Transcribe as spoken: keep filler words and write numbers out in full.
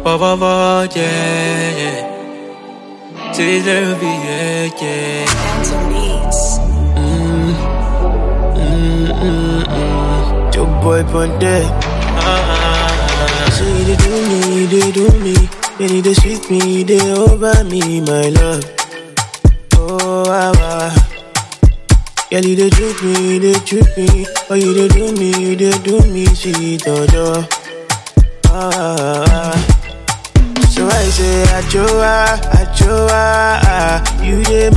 Por favor, yeah, yeah. C'est le billet, yeah. Mm, mm, mm, mm. Your boy Ponte. Ah, so you dey do me, you dey do me. Then you dey sweet me, you dey over me, my love. Oh, ah, ah. Girl, you dey trick me, you dey trick me. Oh, you dey do me, you dey do me, sweet ojo. Ah, so I say, Achoa, Achoa, you dey